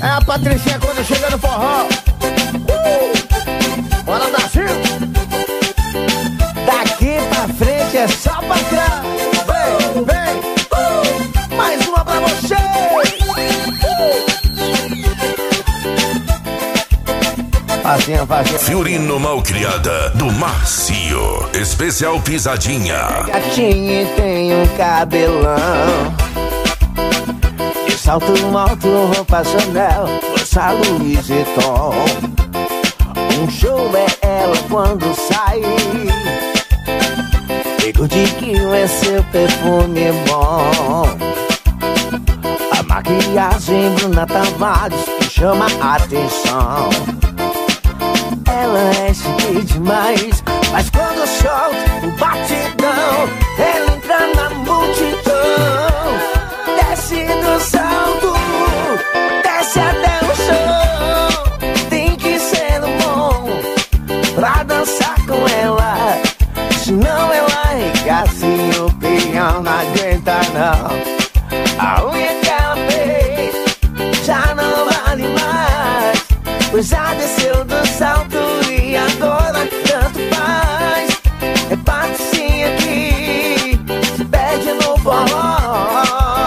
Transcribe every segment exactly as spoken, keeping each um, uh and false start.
É a Patricinha quando chega no forró. uh! Bora, Brasil. Daqui pra frente é só pra trás. Vem, vem, uh! Mais uma pra você. Facinha, facinha. Fiorino Malcriada do Marcio. Especial Pisadinha. Gatinha tem um cabelão, e salto alto, roupa Chanel, bolsa Louis Vuitton. Um show é ela quando sai. Digo de que é seu perfume bom. A maquiagem Bruna Tavares que chama a atenção. Ela é chique demais, mas quando solta o batidão, ela entra na multidão. Desce do salto, desce até o chão. Tem que ser bom pra dançar com ela, senão ela arregaça e o peão não aguenta não. A unha que ela fez já não vale mais, pois já desceu do salto e agora tanto faz. É Patricinha que se perde no forró.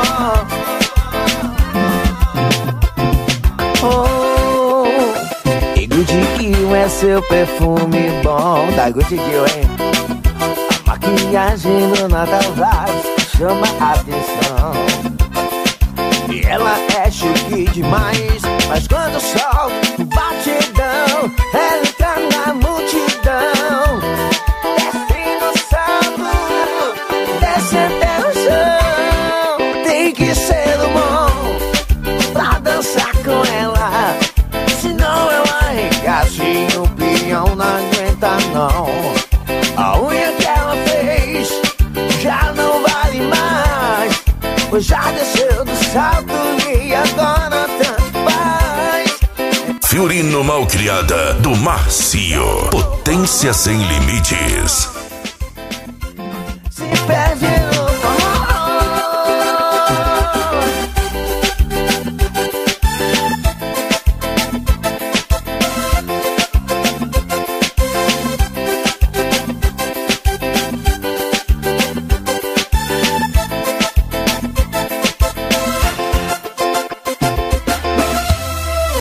Oh, e Gucci Kill é seu perfume bom. Da Gucci Kill, hein? A maquiagem do Tavares chama a atenção. E ela é chique demais, mas quando solta o batidão, ela entra na multidão. Desce no salto, desce até o chão. Tem que ser bom pra dançar com ela, senão ela arregaça e o peão não aguenta não. A unha que ela fez já não vale mais, pois já desceu do salto e agora tanto faz. Fiorino Malcriada do Marcio. Potência sem limites.